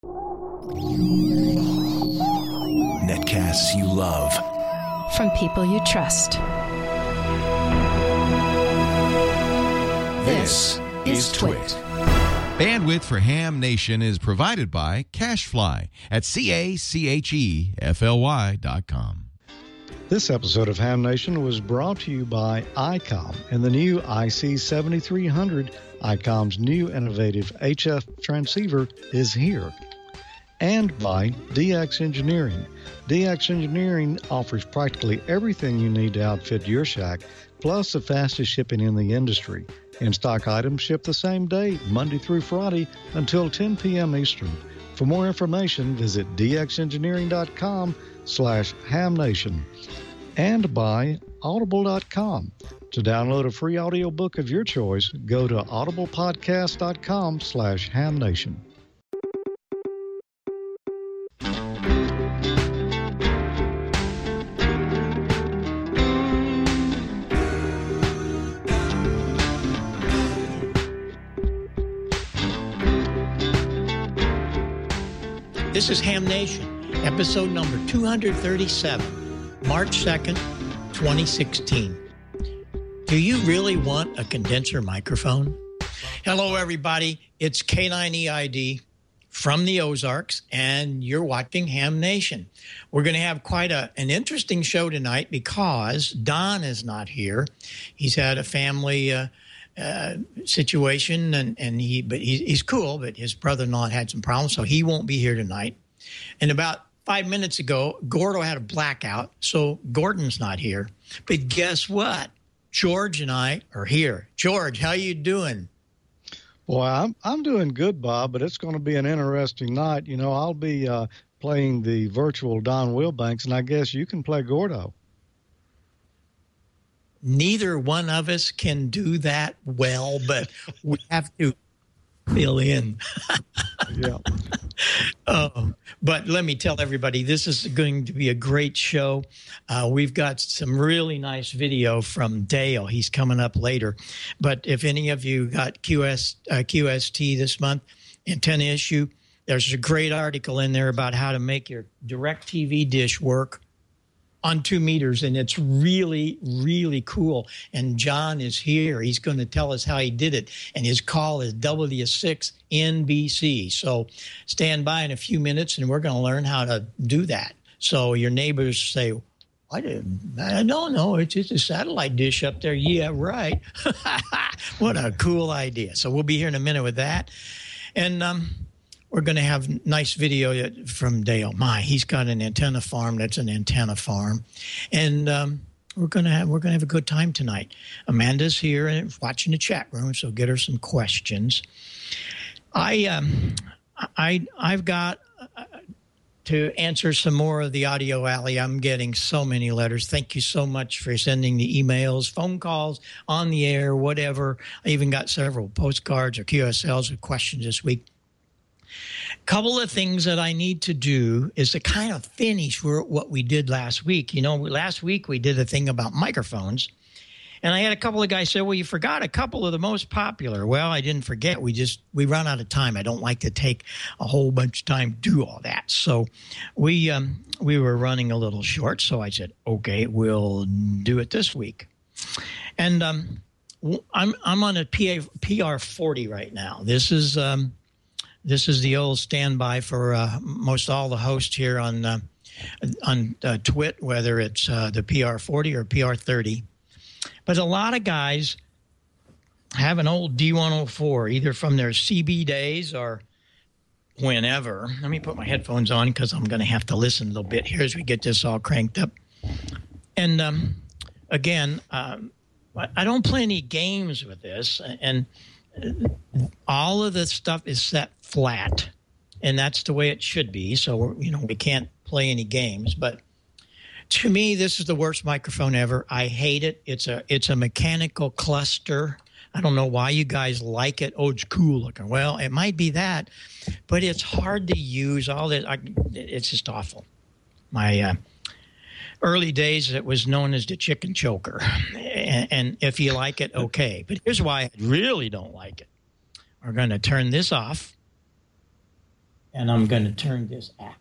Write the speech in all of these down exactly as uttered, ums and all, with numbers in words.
Netcasts you love. From people you trust. This is Twit. Bandwidth for Ham Nation is provided by CacheFly at C A C H E F L Y dot com. This episode of Ham Nation was brought to you by I COM and the new I C seventy-three hundred. I COM's new innovative H F transceiver is here. And by D X Engineering. D X Engineering offers practically everything you need to outfit your shack, plus the fastest shipping in the industry. In-stock items ship the same day, Monday through Friday, until ten p.m. Eastern. For more information, visit dxengineering.com slash hamnation. And by audible dot com. To download a free audiobook of your choice, go to audiblepodcast.com slash hamnation. This is Ham Nation, episode number two thirty-seven, March second, twenty sixteen. Do you really want a condenser microphone? Hello, everybody. It's K nine E I D from the Ozarks, and you're watching Ham Nation. We're going to have quite a, an interesting show tonight because Don is not here. He's had a family uh, uh, situation, and, and he but he, he's cool, but his brother-in-law had some problems, so he won't be here tonight. And about five minutes ago, Gordo had a blackout, so Gordon's not here. But guess what? George and I are here. George, how you doing? Boy, I'm I'm doing good, Bob, but it's going to be an interesting night. You know, I'll be uh, playing the virtual Don Wilbanks, and I guess you can play Gordo. Neither one of us can do that well, but we have to fill in. Yeah. Oh, but let me tell everybody, this is going to be a great show. Uh, we've got some really nice video from Dale. He's coming up later. But if any of you got Q S, uh, Q S T this month, antenna issue, there's a great article in there about how to make your DirecTV dish work on two meters, and it's really, really cool. And John is here. He's going to tell us how he did it, and his call is W six N B C. So stand by in a few minutes, and we're going to learn how to do that. So your neighbors say, I didn't, I don't know, it's just a satellite dish up there. Yeah, right. What a cool idea. So we'll be here in a minute with that. And um we're going to have nice video from Dale. My, he's got an antenna farm that's an antenna farm. And um, we're going to have we're going to have a good time tonight. Amanda's here and watching the chat room, so get her some questions. I um I I've got uh, to answer some more of the audio alley. I'm getting so many letters. Thank you so much for sending the emails, phone calls, on the air, whatever. I even got several postcards or Q S Ls with questions this week. Couple of things that I need to do is to kind of finish what we did last week. You know, last week we did a thing about microphones, and I had a couple of guys say, well, you forgot a couple of the most popular. Well, I didn't forget. We just, we run out of time. I don't like to take a whole bunch of time to do all that. So we, um, we were running a little short. So I said, okay, we'll do it this week. And um, I'm, I'm on a P R forty right now. This is, um, This is the old standby for uh, most all the hosts here on uh, on uh, Twit, whether it's uh, the P R forty or P R thirty. But a lot of guys have an old D one oh four, either from their C B days or whenever. Let me put my headphones on because I'm going to have to listen a little bit here as we get this all cranked up. And um, again, um, I don't play any games with this, and all of the stuff is set flat, and that's the way it should be. So, you know, we can't play any games. But to me, this is the worst microphone ever. I hate it. It's a it's a mechanical cluster. I don't know why you guys like it. Oh, it's cool looking. Well, it might be that, but it's hard to use. All that, I, it's just awful. My uh, early days, it was known as the chicken choker. And, and if you like it, okay. But here's why I really don't like it. We're going to turn this off. And I'm going to turn this app.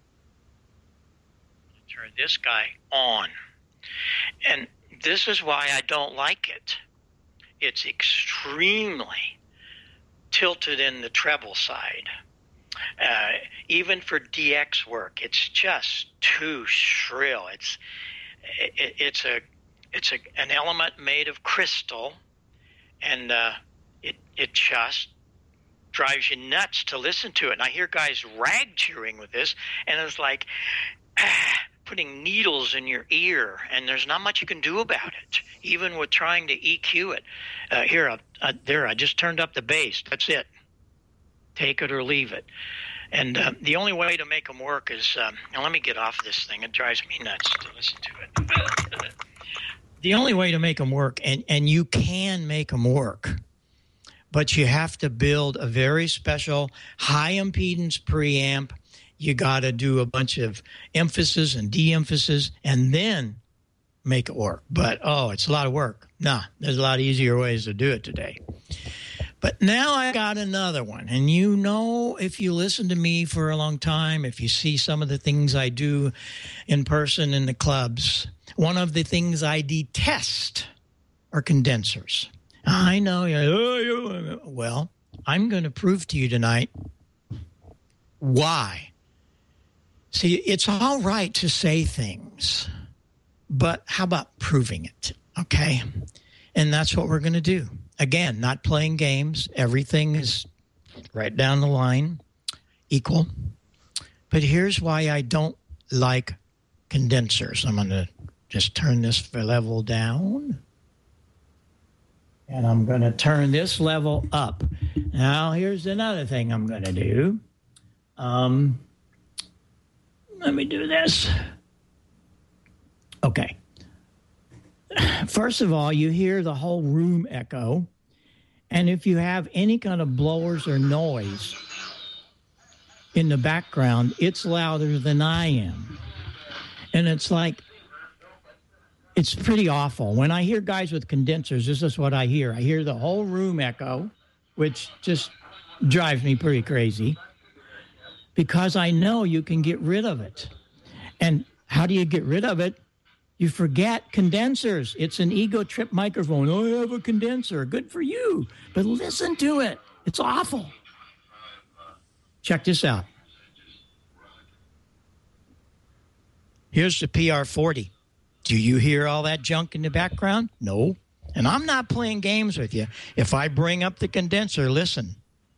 Turn this guy on. And this is why I don't like it. It's extremely tilted in the treble side. Uh, even for D X work, it's just too shrill. It's it, it's a it's a, an element made of crystal, and uh, it it just drives you nuts to listen to it. And I hear guys rag cheering with this, and it's like ah, putting needles in your ear, and there's not much you can do about it, even with trying to E Q it. Uh, here, uh, uh, there, I just turned up the bass. That's it. Take it or leave it. And uh, the only way to make them work is, um, now let me get off this thing. It drives me nuts to listen to it. The only way to make them work, and, and you can make them work, but you have to build a very special high impedance preamp. You got to do a bunch of emphasis and de-emphasis and then make it work. But, oh, it's a lot of work. Nah, there's a lot easier ways to do it today. But now I got another one. And you know, if you listen to me for a long time, if you see some of the things I do in person in the clubs, one of the things I detest are condensers. I know. You're, well, I'm going to prove to you tonight why. See, it's all right to say things, but how about proving it? Okay. And that's what we're going to do. Again, not playing games. Everything is right down the line, equal. But here's why I don't like condensers. I'm going to just turn this level down. And I'm going to turn this level up. Now, here's another thing I'm going to do. Um, let me do this. Okay. First of all, you hear the whole room echo. And if you have any kind of blowers or noise in the background, it's louder than I am. And it's like, it's pretty awful. When I hear guys with condensers, this is what I hear. I hear the whole room echo, which just drives me pretty crazy, because I know you can get rid of it. And how do you get rid of it? You forget condensers. It's an ego trip microphone. Oh, I have a condenser. Good for you. But listen to it. It's awful. Check this out. Here's the P R forty. Do you hear all that junk in the background? No. And I'm not playing games with you. If I bring up the condenser, listen.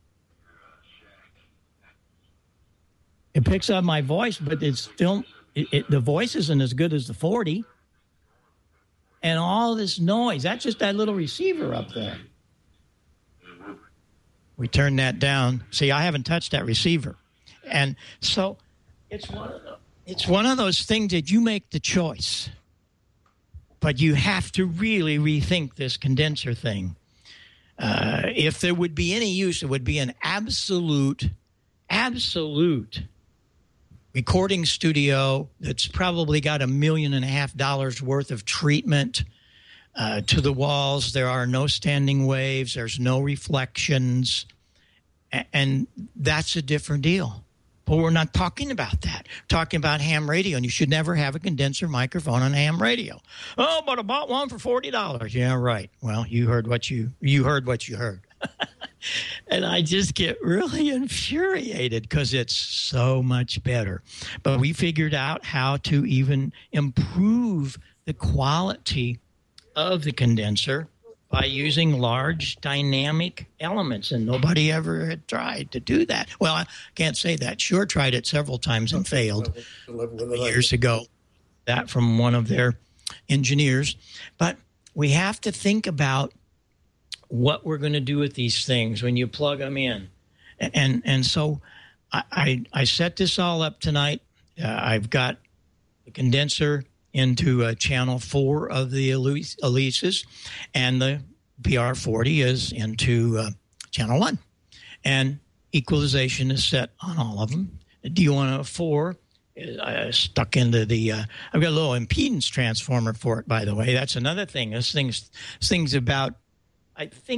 It picks up my voice, but it's still, it, it, the voice isn't as good as the forty. And all this noise, that's just that little receiver up there. We turn that down. See, I haven't touched that receiver. And so it's one of the, it's one of those things that you make the choice. But you have to really rethink this condenser thing. Uh, if there would be any use, it would be an absolute, absolute recording studio that's probably got a million and a half dollars worth of treatment uh, to the walls. There are no standing waves. There's no reflections. A- and that's a different deal. But we're not talking about that. We're talking about ham radio, and you should never have a condenser microphone on ham radio. Oh, but I bought one for forty dollars. Yeah, right. Well, you heard what you you heard what you heard. And I just get really infuriated because it's so much better. But we figured out how to even improve the quality of the condenser by using large dynamic elements, and nobody ever had tried to do that. Well, I can't say that. Shure tried it several times and failed years ago. That from one of their engineers. But we have to think about what we're going to do with these things when you plug them in. And and so I, I, I set this all up tonight. Uh, I've got the condenser into uh, channel four of the Elises, and the P R forty is into uh, channel one. And equalization is set on all of them. The D one oh four is uh, stuck into the, uh, I've got a little impedance transformer for it, by the way. That's another thing. This thing's, this thing's about, I think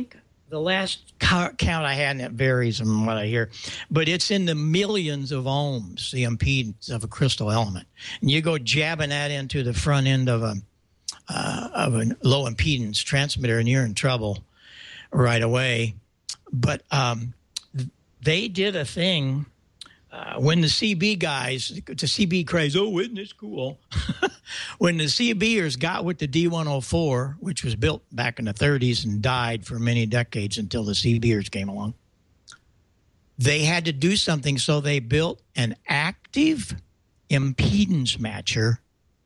the last count I had, and it varies on what I hear, but it's in the millions of ohms, the impedance of a crystal element. And you go jabbing that into the front end of a uh, of a low impedance transmitter, and you're in trouble right away. But um, they did a thing uh, when the C B guys, the C B craze, oh, isn't this cool? When the CBers got with the D one oh four, which was built back in the thirties and died for many decades until the CBers came along, they had to do something, so they built an active impedance matcher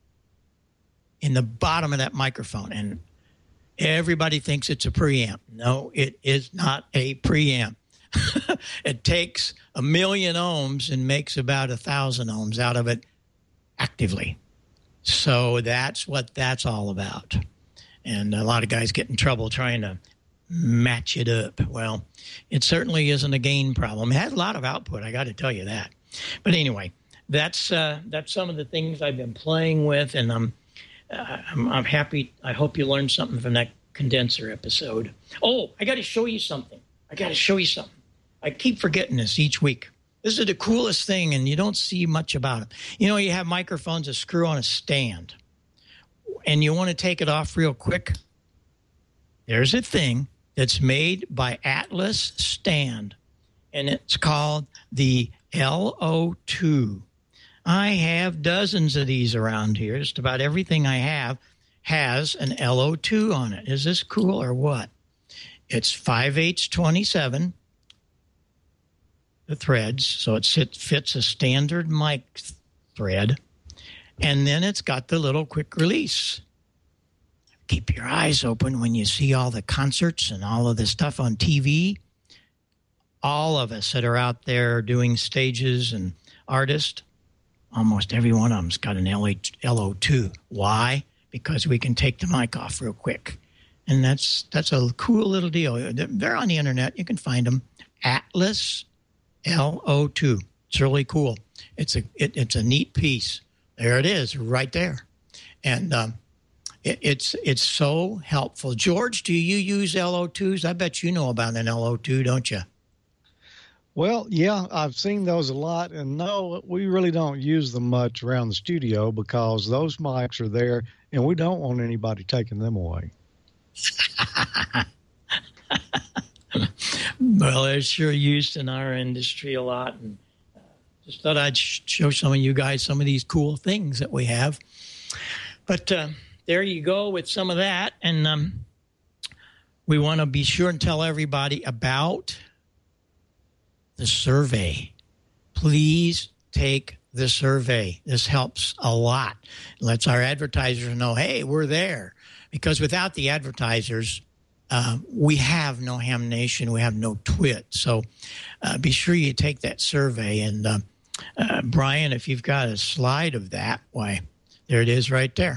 in the bottom of that microphone. And everybody thinks it's a preamp. No, it is not a preamp. It takes a million ohms and makes about a thousand ohms out of it actively. So that's what that's all about. And a lot of guys get in trouble trying to match it up. Well, it certainly isn't a gain problem. It has a lot of output, I got to tell you that. But anyway, that's uh, that's some of the things I've been playing with, and I'm, uh, I'm I'm happy. I hope you learned something from that condenser episode. Oh, I got to show you something. I got to show you something. I keep forgetting this each week. This is the coolest thing, and you don't see much about it. You know, you have microphones that screw on a stand, and you want to take it off real quick. There's a thing that's made by Atlas Stand, and it's called the L O two. I have dozens of these around here. Just about everything I have has an L O two on it. Is this cool or what? It's five eighths twenty-seven. The threads, so it fits a standard mic thread, and then it's got the little quick release. Keep your eyes open when you see all the concerts and all of the stuff on T V. All of us that are out there doing stages and artists, almost every one of them's got an L O two. Why? Because we can take the mic off real quick, and that's that's a cool little deal. They're on the internet. You can find them. Atlas L O two. It's really cool. It's a it, it's a neat piece. There it is, right there, and um, it, it's it's so helpful. George, do you use L O twos? I bet you know about an L O two, don't you? Well, yeah, I've seen those a lot, and no, we really don't use them much around the studio because those mics are there, and we don't want anybody taking them away. Well, they're sure used in our industry a lot, and uh, just thought I'd sh- show some of you guys some of these cool things that we have. But uh, there you go with some of that, and um, we want to be sure and tell everybody about the survey. Please take the survey. This helps a lot. It lets our advertisers know, hey, we're there. Because without the advertisers, Uh, we have no Ham Nation. We have no Twit. So uh, be sure you take that survey. And, uh, uh, Brian, if you've got a slide of that, why, there it is right there.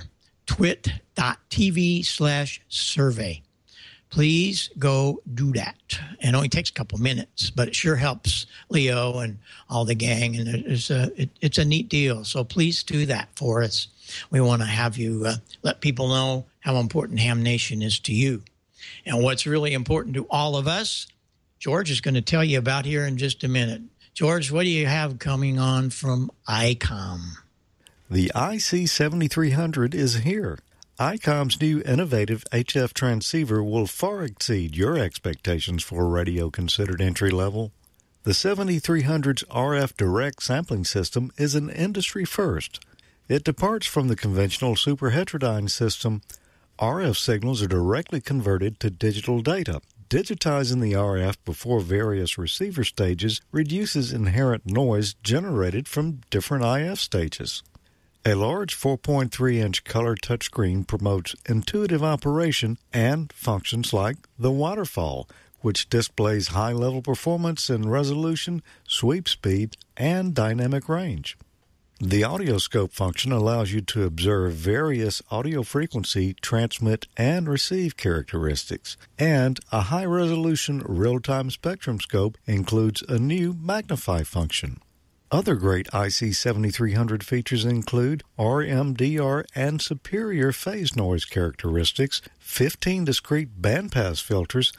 twit.tv slash survey. Please go do that. It only takes a couple minutes, but it sure helps Leo and all the gang. And it's a, it, it's a neat deal. So please do that for us. We want to have you uh, let people know how important Ham Nation is to you. And what's really important to all of us, George is going to tell you about here in just a minute. George, what do you have coming on from I COM? The I C seventy-three hundred is here. I COM's new innovative H F transceiver will far exceed your expectations for a radio considered entry level. The seventy-three hundred's R F direct sampling system is an industry first. It departs from the conventional superheterodyne system. R F signals are directly converted to digital data. Digitizing the R F before various receiver stages reduces inherent noise generated from different I F stages. A large four point three inch color touchscreen promotes intuitive operation and functions like the waterfall, which displays high-level performance in resolution, sweep speed, and dynamic range. The audioscope function allows you to observe various audio frequency, transmit, and receive characteristics, and a high-resolution real-time spectrum scope includes a new magnify function. Other great I C seventy-three hundred features include R M D R and superior phase noise characteristics, fifteen discrete bandpass filters,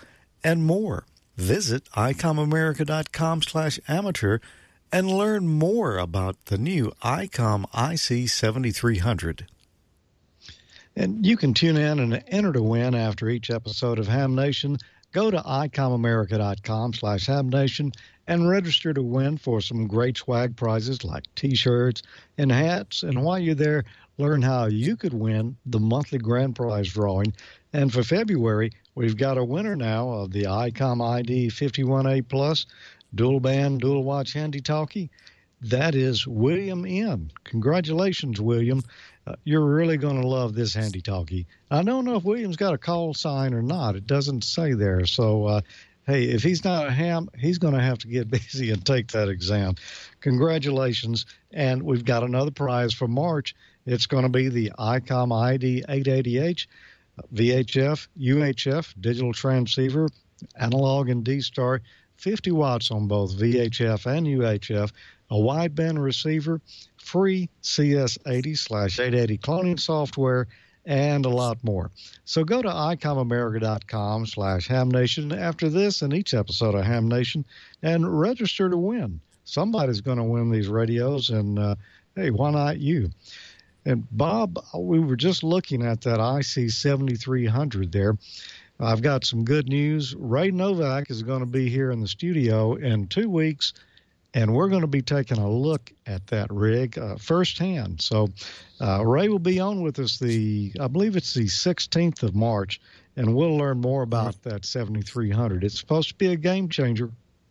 and more. Visit icomamerica.com slash amateur and learn more about the new ICOM I C seventy-three hundred. And you can tune in and enter to win after each episode of Ham Nation. Go to icomamerica.com slash Ham Nation and register to win for some great swag prizes like T-shirts and hats. And while you're there, learn how you could win the monthly grand prize drawing. And for February, we've got a winner now of the ICOM I D fifty-one A Plus dual band, dual watch handy talkie. That is William N. Congratulations, William. Uh, you're really going to love this handy talkie. I don't know if William's got a call sign or not. It doesn't say there. So, uh, hey, if he's not a ham, he's going to have to get busy and take that exam. Congratulations. And we've got another prize for March. It's going to be the ICOM I D eight eighty H, V H F, U H F, digital transceiver, analog and D-Star, fifty watts on both V H F and U H F, a wideband receiver, free C S eighty slash eight eighty cloning software, and a lot more. So go to icomamerica.com slash hamnation after this and each episode of Ham Nation and register to win. Somebody's going to win these radios, and uh, hey, why not you? And Bob, we were just looking at that I C seventy-three hundred there. I've got some good news. Ray Novak is going to be here in the studio in two weeks, and we're going to be taking a look at that rig uh, firsthand. So uh, Ray will be on with us the, I believe it's the sixteenth of March, and we'll learn more about that seventy-three hundred. It's supposed to be a game changer.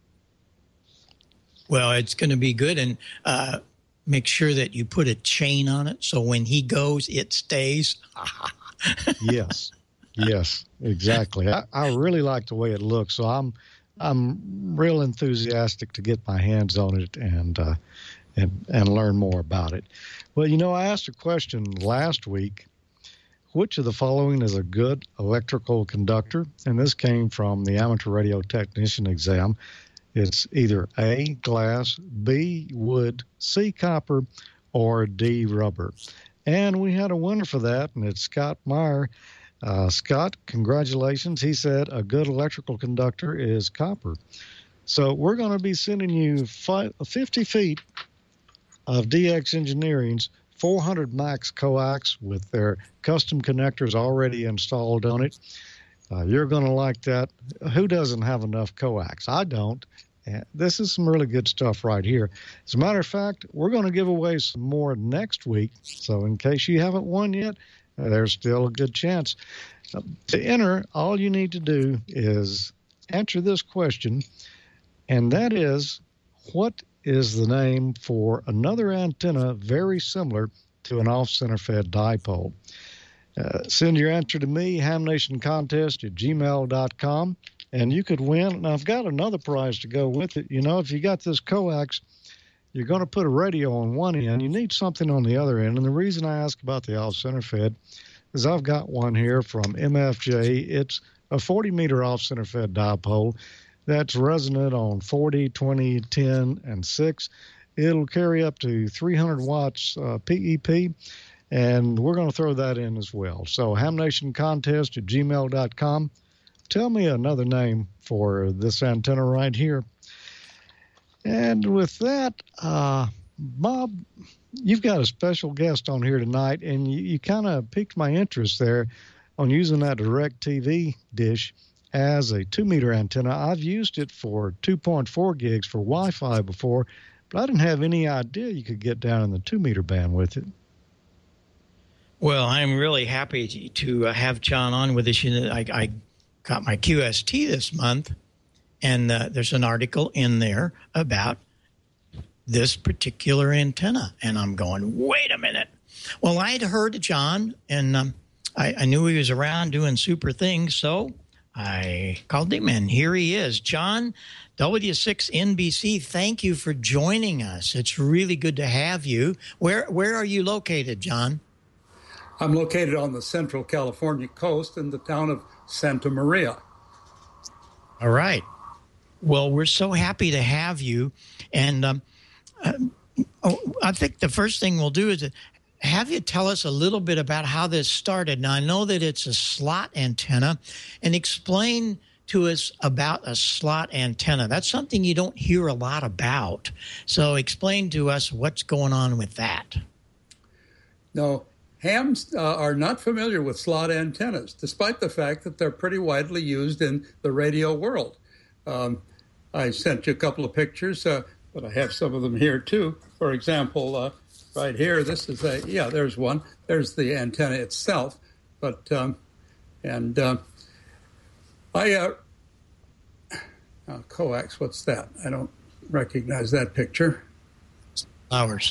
Well, it's going to be good, and uh, make sure that you put a chain on it so when he goes, it stays. Yes. Yes, exactly. I, I really like the way it looks, so I'm I'm real enthusiastic to get my hands on it and uh, and and learn more about it. Well, you know, I asked a question last week: which of the following is a good electrical conductor? And this came from the amateur radio technician exam. It's either A, glass, B, wood, C, copper, or D, rubber. And we had a winner for that, and it's Scott Meyer. Uh, Scott, congratulations. He said a good electrical conductor is copper. So we're going to be sending you fifty feet of D X Engineering's four hundred max coax with their custom connectors already installed on it. Uh, you're going to like that. Who doesn't have enough coax? I don't. And this is some really good stuff right here. As a matter of fact, we're going to give away some more next week. So in case you haven't won yet, there's still a good chance. Uh, to enter, all you need to do is answer this question, and that is, what is the name for another antenna very similar to an off-center fed dipole? Uh, send your answer to me, hamnationcontest at gmail dot com, and you could win. And I've got another prize to go with it. You know, if you got this coax, you're going to put a radio on one end. You need something on the other end. And the reason I ask about the off-center fed is I've got one here from M F J. It's a forty meter off-center fed dipole that's resonant on forty, twenty, ten, and six. It'll carry up to three hundred watts uh, P E P, and we're going to throw that in as well. So hamnationcontest at gmail dot com. Tell me another name for this antenna right here. And with that, uh, Bob, you've got a special guest on here tonight, and you, you kind of piqued my interest there on using that DirecTV dish as a two meter antenna. I've used it for two point four gigs for Wi-Fi before, but I didn't have any idea you could get down in the two meter band with it. Well, I'm really happy to, to uh, have John on with us. You know, I, I got my Q S T this month, and uh, there's an article in there about this particular antenna. And I'm going, wait a minute. Well, I'd heard John, and um, I, I knew he was around doing super things, so I called him, and here he is. John, W six N B C, thank you for joining us. It's really good to have you. Where where are you located, John? I'm located on the Central California coast in the town of Santa Maria. All right. Well, we're so happy to have you. And um, uh, oh, I think the first thing we'll do is have you tell us a little bit about how this started. Now, I know that it's a slot antenna, and explain to us about a slot antenna. That's something you don't hear a lot about. So explain to us what's going on with that. No, hams uh, are not familiar with slot antennas, despite the fact that they're pretty widely used in the radio world. Um, I sent you a couple of pictures, uh, but I have some of them here too. For example, uh, right here, this is a, yeah, there's one. There's the antenna itself. But, um, and uh, I, uh, oh, coax, what's that? I don't recognize that picture. Flowers.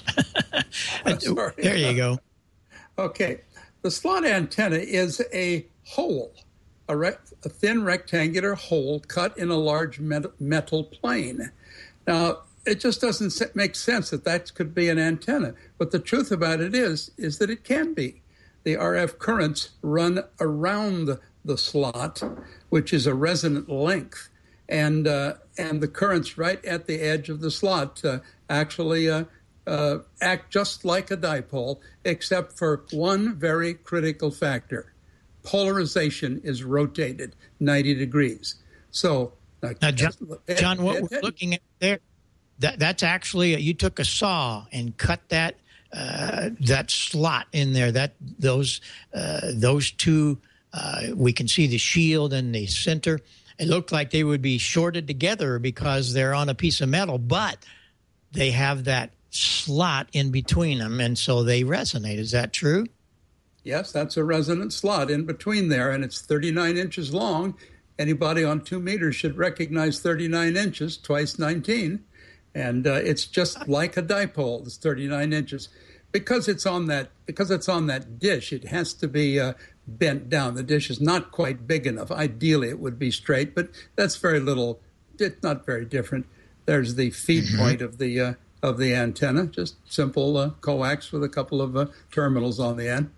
Sorry. There you go. Okay. The slot antenna is a hole, a, rec- a thin rectangular hole cut in a large met- metal plane. Now, it just doesn't make sense that that could be an antenna. But the truth about it is, is that it can be. The R F currents run around the slot, which is a resonant length. And uh, and the currents right at the edge of the slot uh, actually uh, uh, act just like a dipole, except for one very critical factor. Polarization is rotated ninety degrees. So, uh, now, John, John, what we're looking at there, that, that's actually, you took a saw and cut that uh, that slot in there. That those uh, those two, uh, we can see the shield and the center. It looked like they would be shorted together because they're on a piece of metal, but they have that slot in between them, and so they resonate. Is that true? Yes, that's a resonant slot in between there, and it's thirty-nine inches long. Anybody on two meters should recognize thirty-nine inches, twice nineteen, and uh, it's just like a dipole. It's thirty-nine inches. Because it's on that, because it's on that dish, it has to be uh, bent down. The dish is not quite big enough. Ideally, it would be straight, but that's very little. It's not very different. There's the feed mm-hmm. point of the uh, of the antenna, just simple uh, coax with a couple of uh, terminals on the end.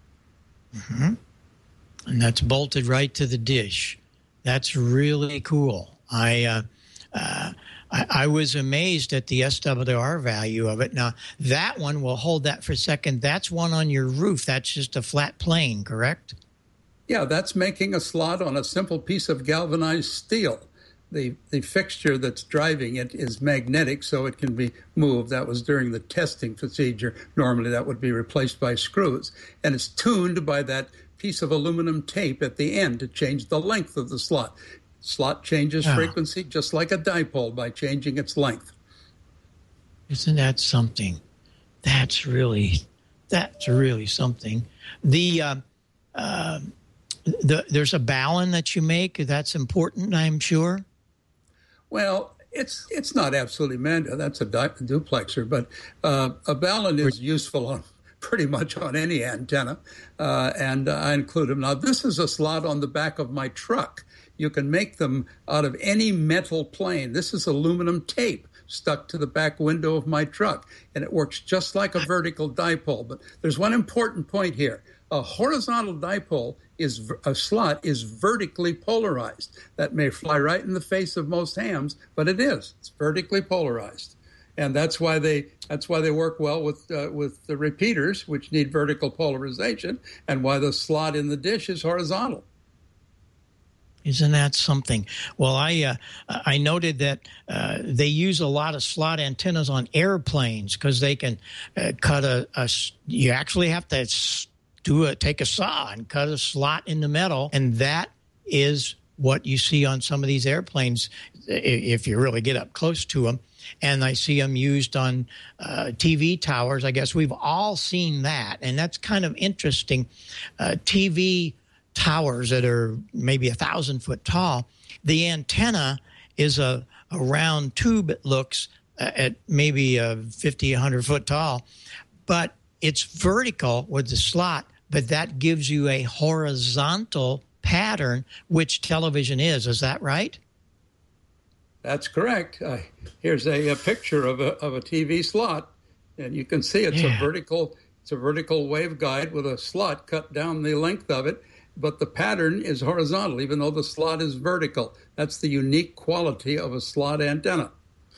Mm-hmm. And that's bolted right to the dish. That's really cool. I, uh, uh, I I was amazed at the S W R value of it. Now, that one, we'll hold that for a second. That's one on your roof. That's just a flat plane, correct? Yeah, that's making a slot on a simple piece of galvanized steel. The the fixture that's driving it is magnetic, so it can be moved. That was during the testing procedure. Normally that would be replaced by screws. And it's tuned by that piece of aluminum tape at the end to change the length of the slot. Slot changes oh. frequency just like a dipole by changing its length. Isn't that something? That's really, that's really something. The, uh, uh, the there's a balun that you make. That's important, I'm sure. Well, it's it's not absolutely mandatory. That's a di- duplexer, but uh, a balun is useful on pretty much on any antenna, uh, and uh, I include them. Now, this is a slot on the back of my truck. You can make them out of any metal plane. This is aluminum tape stuck to the back window of my truck, and it works just like a vertical dipole. But there's one important point here. A horizontal dipole is a slot is vertically polarized. That may fly right in the face of most hams, but it is. It's vertically polarized, and that's why they that's why they work well with uh, with the repeaters, which need vertical polarization, and why the slot in the dish is horizontal. Isn't that something? Well, I uh, I noted that uh, they use a lot of slot antennas on airplanes because they can uh, cut a, a. You actually have to do a take a saw and cut a slot in the metal, and that is what you see on some of these airplanes if you really get up close to them. And I see them used on uh, T V towers. I guess we've all seen that, and that's kind of interesting. Uh, T V towers that are maybe a thousand foot tall, the antenna is a, a round tube, it looks, uh, at maybe a fifty, one hundred foot tall, but it's vertical with the slot, but that gives you a horizontal pattern, which television is. Is that right? That's correct. Uh, here's a, a picture of a, of a T V slot, and you can see it's yeah. a vertical, it's a vertical waveguide with a slot cut down the length of it. But the pattern is horizontal, even though the slot is vertical. That's the unique quality of a slot antenna.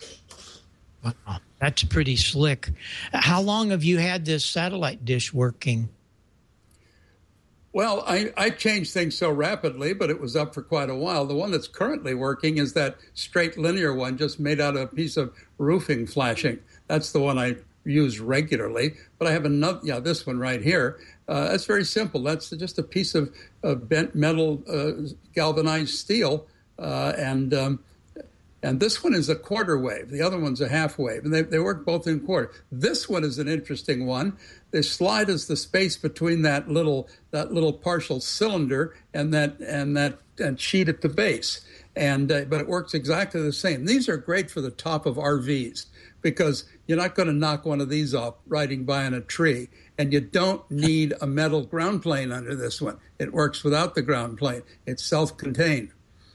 Wow, that's pretty slick. How long have you had this satellite dish working? Well, I, I changed things so rapidly, but it was up for quite a while. The one that's currently working is that straight linear one just made out of a piece of roofing flashing. That's the one I use regularly. But I have another, yeah, this one right here. Uh, that's very simple. That's just a piece of, of bent metal uh, galvanized steel. Uh, and um, and this one is a quarter wave. The other one's a half wave. And they, they work both in quarter. This one is an interesting one. The slide is the space between that little that little partial cylinder and that and that and sheet at the base. And uh, but it works exactly the same. These are great for the top of R Vs because you're not going to knock one of these off riding by on a tree. And you don't need a metal ground plane under this one. It works without the ground plane. It's self-contained.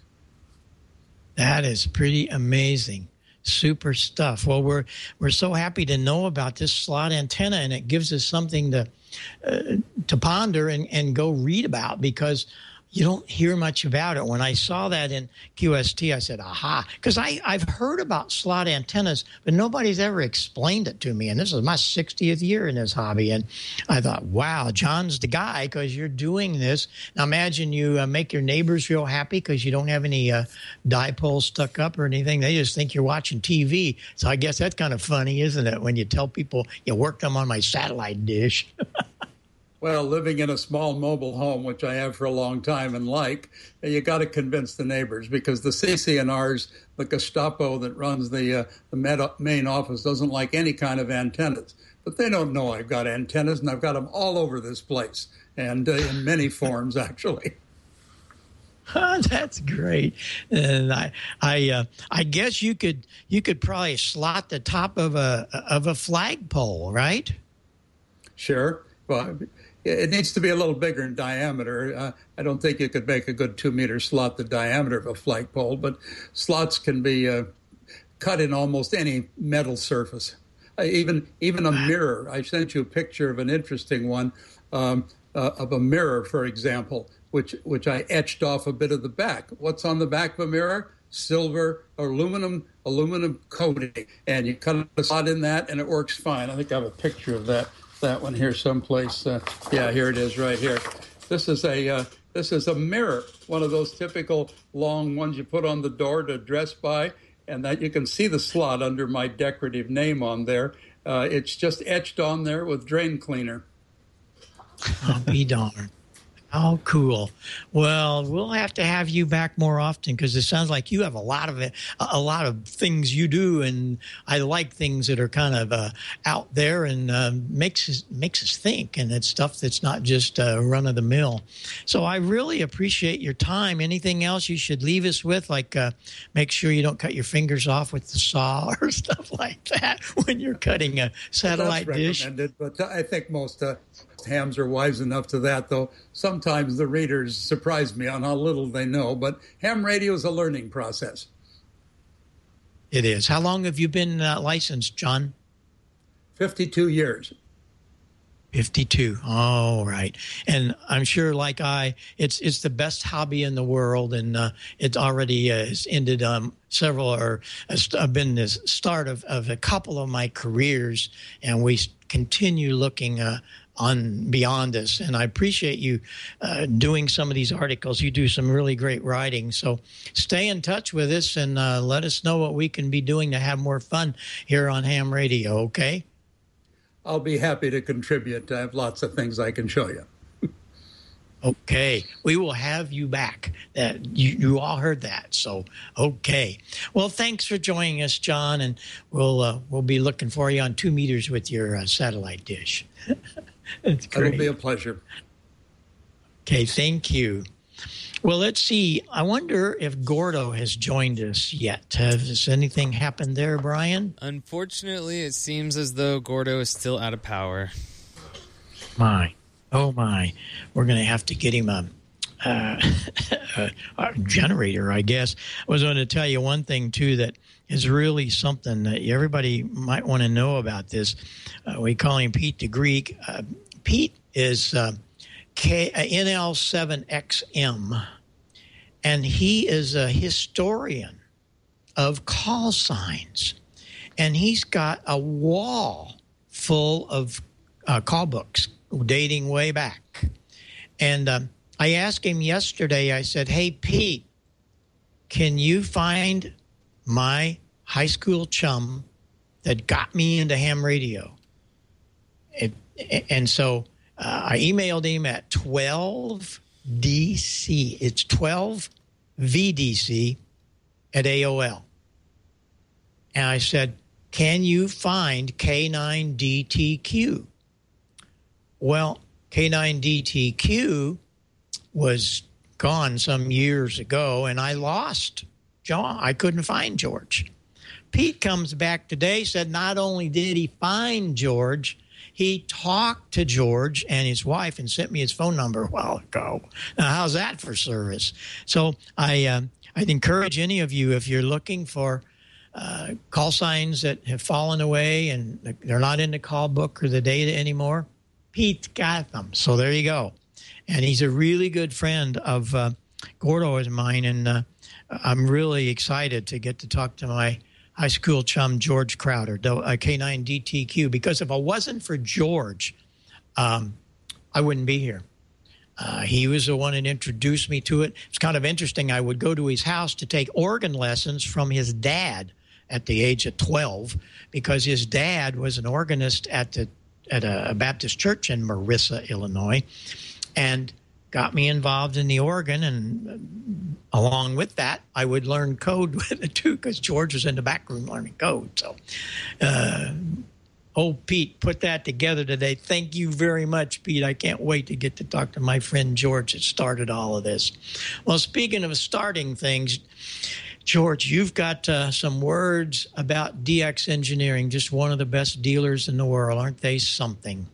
That is pretty amazing. Super stuff. Well, we're we're so happy to know about this slot antenna, and it gives us something to uh, to ponder and, and go read about because you don't hear much about it. When I saw that in Q S T, I said, aha, because I've heard about slot antennas, but nobody's ever explained it to me. And this is my sixtieth year in this hobby. And I thought, wow, John's the guy because you're doing this. Now, imagine you uh, make your neighbors real happy because you don't have any uh, dipoles stuck up or anything. They just think you're watching T V. So I guess that's kind of funny, isn't it, when you tell people you worked them on my satellite dish. Well, living in a small mobile home, which I have for a long time and like, you got to convince the neighbors because the C C N Rs, the Gestapo that runs the, uh, the main office, doesn't like any kind of antennas. But they don't know I've got antennas, and I've got them all over this place, and uh, in many forms, actually. That's great, and I, I, uh, I guess you could you could probably slot the top of a of a flagpole, right? Sure. Well, it needs to be a little bigger in diameter. Uh, I don't think you could make a good two-meter slot the diameter of a flagpole, but slots can be uh, cut in almost any metal surface. Uh, even even a mirror. I sent you a picture of an interesting one um, uh, of a mirror, for example, which which I etched off a bit of the back. What's on the back of a mirror? Silver, aluminum, aluminum coating, and you cut a slot in that, and it works fine. I think I have a picture of that. That one here someplace. Uh, yeah, here it is right here. This is a uh, this is a mirror, one of those typical long ones you put on the door to dress by, and that you can see the slot under my decorative name on there. Uh, it's just etched on there with drain cleaner. I'll be darned. Oh, cool. Well, we'll have to have you back more often because it sounds like you have a lot of it, a lot of things you do, and I like things that are kind of uh, out there and uh, makes us, makes us think, and it's stuff that's not just uh, run of the mill. So I really appreciate your time. Anything else you should leave us with, like uh, make sure you don't cut your fingers off with the saw or stuff like that when you're cutting a satellite That's dish? recommended, but I think most uh, hams are wise enough to that, though. Sometimes the readers surprise me on how little they know, but ham radio is a learning process. It is. How long have you been uh, licensed, John? fifty-two years. fifty-two. All right. And I'm sure, like I, it's it's the best hobby in the world, and uh, it already uh, has ended um, several, or uh, been the start of, of a couple of my careers, and we continue looking uh, on beyond this. And I appreciate you uh, doing some of these articles. You do some really great writing. So stay in touch with us and uh, let us know what we can be doing to have more fun here on Ham Radio, okay? I'll be happy to contribute. I have lots of things I can show you. Okay. We will have you back. Uh, you, you all heard that. So, okay. Well, thanks for joining us, John, and we'll uh, we'll be looking for you on two meters with your uh, satellite dish. It's great. It'll be a pleasure. Okay, thank you. Well, let's see. I wonder if Gordo has joined us yet. Has anything happened there, Brian? Unfortunately, it seems as though Gordo is still out of power. My. Oh, my. We're going to have to get him a, uh, a, a generator, I guess. I was going to tell you one thing, too, that is really something that everybody might want to know about this. Uh, we call him Pete the Greek. Uh, Pete is uh, K, uh, N L seven X M, and he is a historian of call signs. And he's got a wall full of uh, call books dating way back. And um, I asked him yesterday, I said, hey, Pete, can you find my high school chum that got me into ham radio? It, and so uh, I emailed him at twelve D C. It's twelve V D C at A O L. And I said, can you find K nine D T Q? Well, K nine D T Q was gone some years ago, and I lost John. I couldn't find George. Pete comes back today, said not only did he find George, he talked to George and his wife and sent me his phone number a while ago. Now, how's that for service? So I, uh, I'd encourage any of you, if you're looking for uh, call signs that have fallen away and they're not in the call book or the data anymore, Pete's got them. So there you go. And he's a really good friend of uh, Gordo is mine, and uh, I'm really excited to get to talk to my high school chum, George Crowder, K nine D T Q, because if it wasn't for George, um, I wouldn't be here. Uh, he was the one that introduced me to it. It's kind of interesting. I would go to his house to take organ lessons from his dad at the age of twelve, because his dad was an organist at the at a Baptist church in Marissa, Illinois, and got me involved in the organ. And along with that, I would learn code with it too, because George was in the back room learning code. So, uh, oh, Pete, put that together today. Thank you very much, Pete. I can't wait to get to talk to my friend George that started all of this. Well, speaking of starting things, George, you've got uh, some words about D X Engineering, just one of the best dealers in the world. Aren't they something?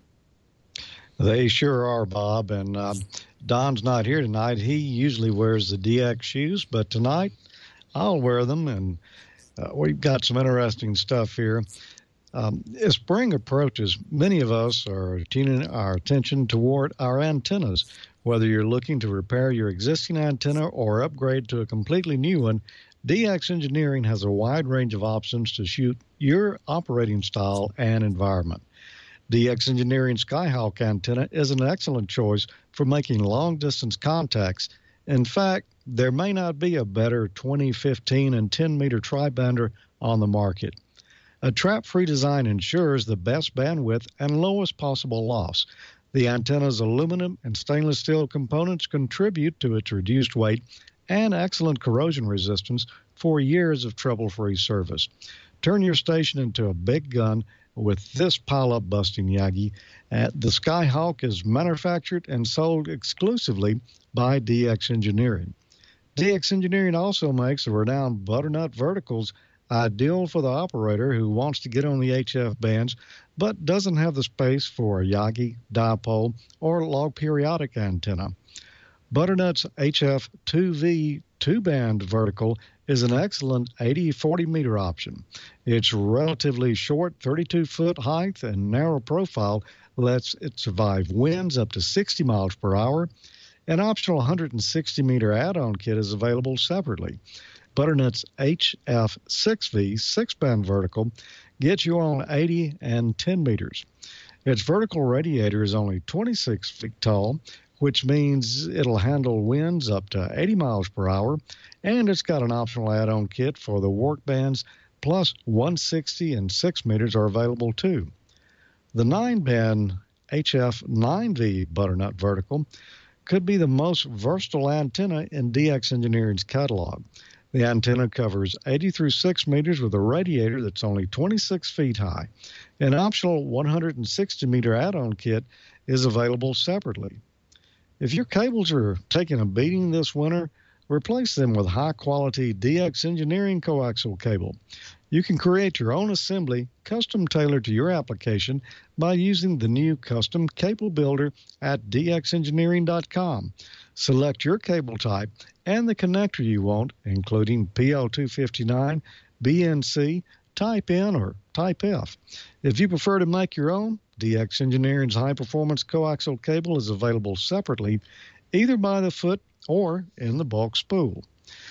They sure are, Bob. And uh, Don's not here tonight. He usually wears the D X shoes, but tonight I'll wear them. And uh, we've got some interesting stuff here. Um, as spring approaches, many of us are tuning our attention toward our antennas. Whether you're looking to repair your existing antenna or upgrade to a completely new one, D X Engineering has a wide range of options to suit your operating style and environment. D X Engineering Skyhawk antenna is an excellent choice for making long-distance contacts. In fact, there may not be a better twenty, fifteen, and ten-meter tri-bander on the market. A trap-free design ensures the best bandwidth and lowest possible loss. The antenna's aluminum and stainless steel components contribute to its reduced weight and excellent corrosion resistance for years of trouble-free service. Turn your station into a big gun with this pile-up busting Yagi. Uh, the Skyhawk is manufactured and sold exclusively by D X Engineering. D X Engineering also makes the renowned Butternut Verticals, ideal for the operator who wants to get on the H F bands but doesn't have the space for a Yagi, dipole, or log periodic antenna. Butternut's H F two V two-band vertical is an excellent eighty, forty meter option. Its relatively short thirty-two foot height and narrow profile lets it survive winds up to sixty miles per hour. An optional one hundred sixty meter add-on kit is available separately. Butternut's H F six V six-band vertical gets you on eighty and ten meters. Its vertical radiator is only twenty-six feet tall, which means it'll handle winds up to eighty miles per hour, and it's got an optional add-on kit for the work bands, plus one sixty and six meters are available too. The nine-band H F nine V Butternut vertical could be the most versatile antenna in D X Engineering's catalog. The antenna covers eighty through six meters with a radiator that's only twenty-six feet high. An optional one hundred sixty meter add-on kit is available separately. If your cables are taking a beating this winter, replace them with high-quality D X Engineering coaxial cable. You can create your own assembly, custom tailored to your application, by using the new custom cable builder at d x engineering dot com. Select your cable type and the connector you want, including P L two fifty-nine, B N C, Type N, or Type F. If you prefer to make your own, D X Engineering's high-performance coaxial cable is available separately, either by the foot or in the bulk spool.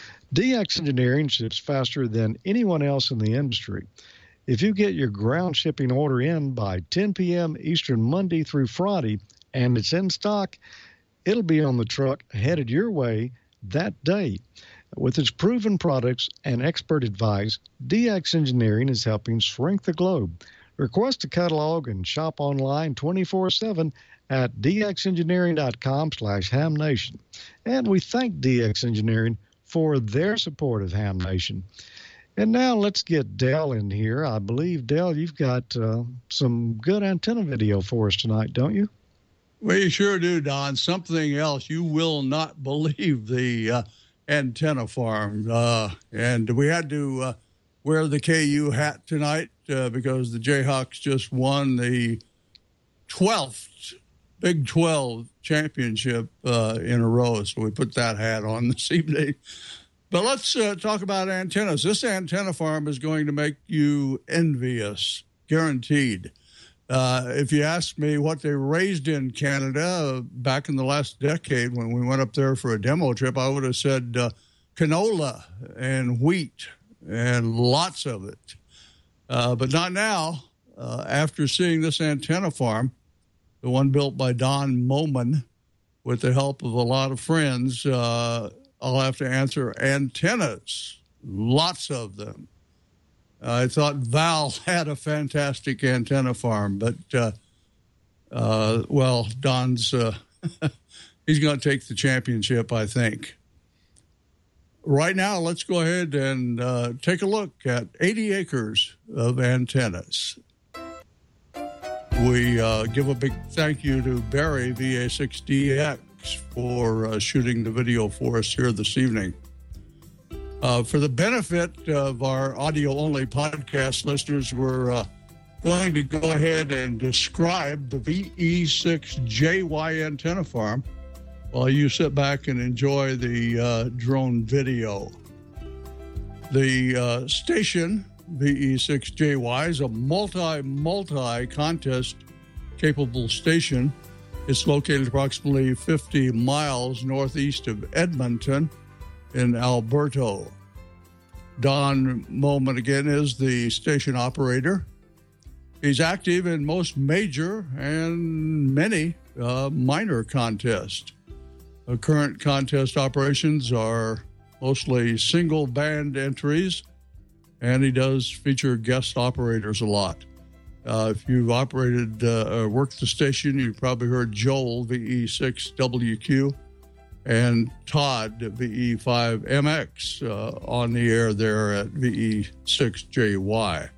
D X Engineering ships faster than anyone else in the industry. If you get your ground shipping order in by ten p.m. Eastern Monday through Friday and it's in stock, it'll be on the truck headed your way that day. With its proven products and expert advice, D X Engineering is helping shrink the globe. Request a catalog and shop online twenty-four seven at d x engineering dot com slash ham nation. And we thank D X Engineering for their support of Ham Nation. And now let's get Dale in here. I believe, Dale, you've got uh, some good antenna video for us tonight, don't you? We sure do, Don. Something else. You will not believe the uh, antenna farm. Uh, and we had to uh, wear the K U hat tonight uh, because the Jayhawks just won the twelfth Big twelve championship uh, in a row. So we put that hat on this evening. But let's uh, talk about antennas. This antenna farm is going to make you envious, guaranteed. Uh, if you ask me what they raised in Canada uh, back in the last decade when we went up there for a demo trip, I would have said uh, canola and wheat and lots of it. Uh, but not now. Uh, after seeing this antenna farm, the one built by Don Moman, with the help of a lot of friends, uh, I'll have to answer antennas, lots of them. I thought Val had a fantastic antenna farm, but, uh, uh, well, Don's, uh, he's going to take the championship, I think. Right now, let's go ahead and uh, take a look at eighty acres of antennas. We uh, give a big thank you to Barry, V A six D X, for uh, shooting the video for us here this evening. Uh, for the benefit of our audio-only podcast listeners, we're uh, going to go ahead and describe the V E six J Y antenna farm while you sit back and enjoy the uh, drone video. The uh, station, V E six J Y, is a multi, multi-contest capable station. It's located approximately fifty miles northeast of Edmonton in Alberta. Don Moman, again, is the station operator. He's active in most major and many uh, minor contests. Uh, current contest operations are mostly single band entries, and he does feature guest operators a lot. Uh, if you've operated uh, or worked the station, you've probably heard Joel, V E six W Q, and Todd, V E five M X, uh, on the air there at V E six J Y.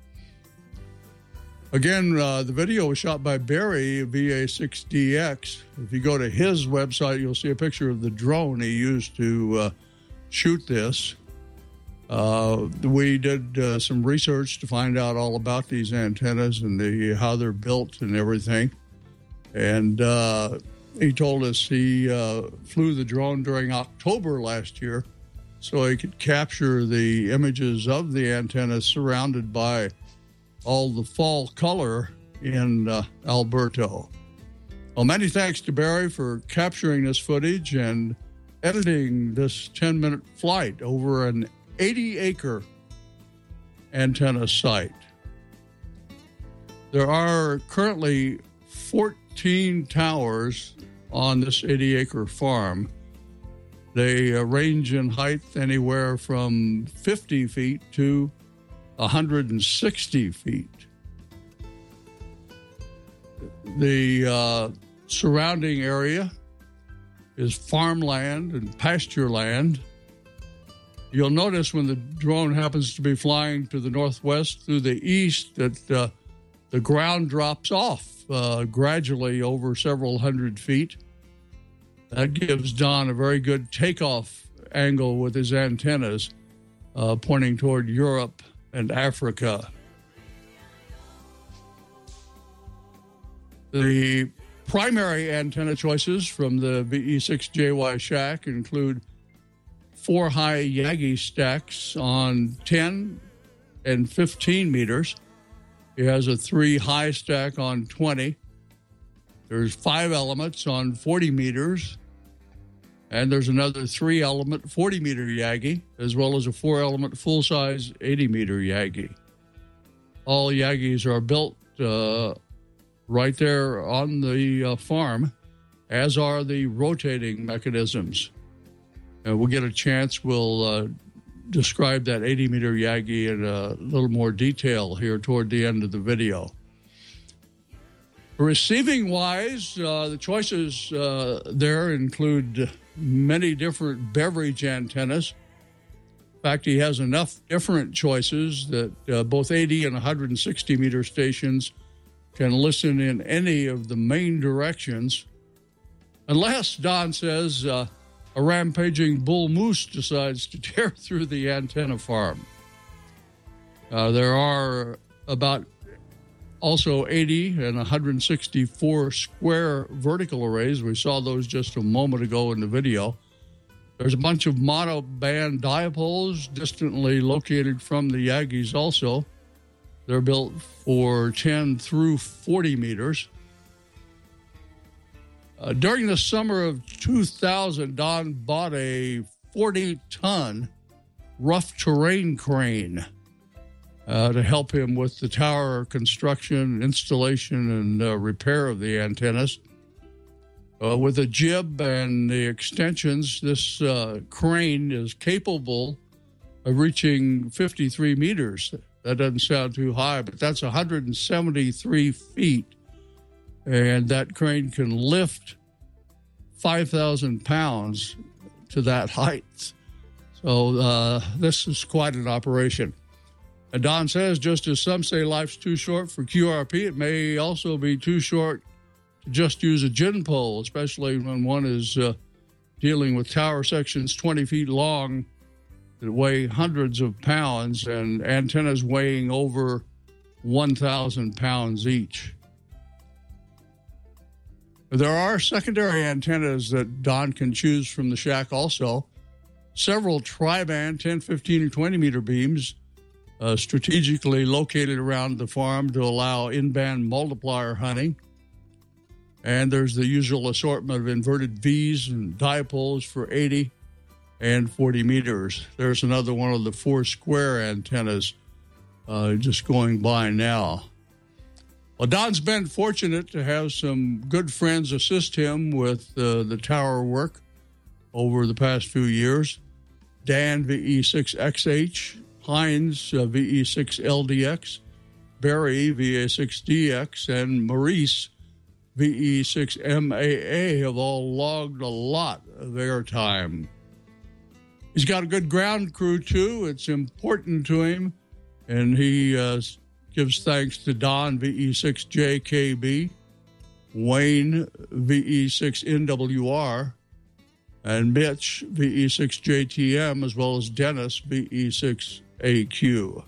Again, uh, the video was shot by Barry, V A six D X. If you go to his website, you'll see a picture of the drone he used to uh, shoot this. Uh, we did uh, some research to find out all about these antennas and the how they're built and everything. And uh, he told us he uh, flew the drone during October last year so he could capture the images of the antennas surrounded by all the fall color in uh, Alberta. Well, many thanks to Barry for capturing this footage and editing this ten-minute flight over an eighty-acre antenna site. There are currently fourteen towers on this eighty-acre farm. They uh, range in height anywhere from fifty feet to one hundred sixty feet. The uh, surrounding area is farmland and pasture land. You'll notice when the drone happens to be flying to the northwest through the east that uh, the ground drops off uh, gradually over several hundred feet. That gives Don a very good takeoff angle with his antennas uh, pointing toward Europe and Africa. The primary antenna choices from the V E six J Y shack include four high Yagi stacks on ten and fifteen meters. He has a three high stack on twenty. There's five elements on forty meters. And there's another three element forty meter Yagi, as well as a four element full size eighty meter Yagi. All Yagis are built uh, right there on the uh, farm as are the rotating mechanisms. And we'll get a chance, we'll uh, describe that eighty meter Yagi in a little more detail here toward the end of the video. Receiving-wise, uh, the choices uh, there include many different beverage antennas. In fact, he has enough different choices that uh, both eighty and one hundred sixty meter stations can listen in any of the main directions, unless, Don says, uh, a rampaging bull moose decides to tear through the antenna farm. Uh, there are about also eighty and one hundred sixty-four square vertical arrays. We saw those just a moment ago in the video. There's a bunch of monoband dipoles distantly located from the Yagis also. They're built for ten through forty meters. Uh, during the summer of two thousand, Don bought a forty ton rough terrain crane uh, to help him with the tower construction, installation, and uh, repair of the antennas. Uh, with a jib and the extensions, this uh, crane is capable of reaching fifty-three meters. That doesn't sound too high, but that's one hundred seventy-three feet. And that crane can lift five thousand pounds to that height. So uh, this is quite an operation. And Don says, just as some say life's too short for Q R P, it may also be too short to just use a gin pole, especially when one is uh, dealing with tower sections twenty feet long that weigh hundreds of pounds and antennas weighing over one thousand pounds each. There are secondary antennas that Don can choose from the shack also. Several tri-band ten, fifteen, and twenty meter beams uh, strategically located around the farm to allow in-band multiplier hunting. And there's the usual assortment of inverted V's and dipoles for eighty and forty meters. There's another one of the four square antennas uh, just going by now. Well, Don's been fortunate to have some good friends assist him with uh, the tower work over the past few years. Dan, V E six X H, Hines, uh, V E six L D X, Barry, V A six D X, and Maurice, V E six M A A, have all logged a lot of airtime. He's got a good ground crew, too. It's important to him, and he uh, gives thanks to Don, V E six J K B, Wayne, V E six N W R, and Mitch, V E six J T M, as well as Dennis, V E six A Q.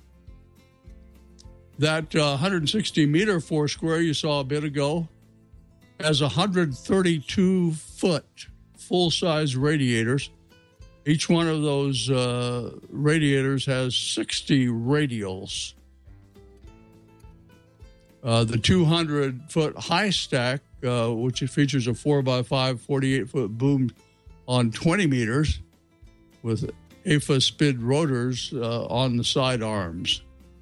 That uh, one hundred sixty meter four square you saw a bit ago has one hundred thirty-two foot full-size radiators. Each one of those uh, radiators has sixty radials. Uh, the two hundred foot high stack, uh, which features a four by five, forty-eight foot boom on twenty meters with A F A spid rotors uh, on the side arms.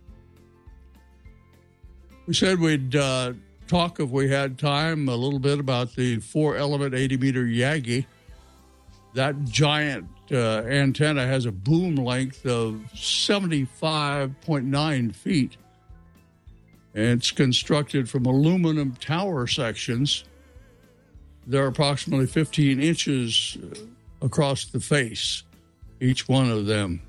We said we'd uh, talk, if we had time, a little bit about the four element eighty meter Yagi. That giant uh, antenna has a boom length of seventy-five point nine feet. And it's constructed from aluminum tower sections. They're approximately fifteen inches across the face, each one of them.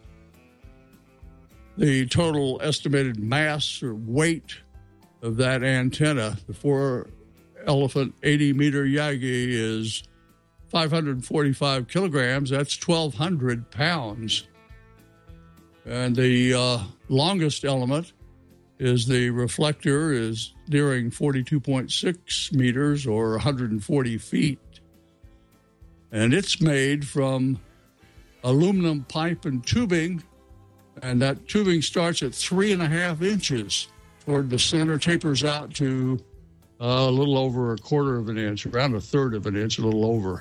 The total estimated mass or weight of that antenna, the four elephant eighty meter Yagi, is five hundred forty-five kilograms. That's twelve hundred pounds. And the uh, longest element is the reflector is nearing forty-two point six meters or one hundred forty feet. And it's made from aluminum pipe and tubing, and that tubing starts at three and a half inches toward the center, tapers out to uh, a little over a quarter of an inch, around a third of an inch, a little over.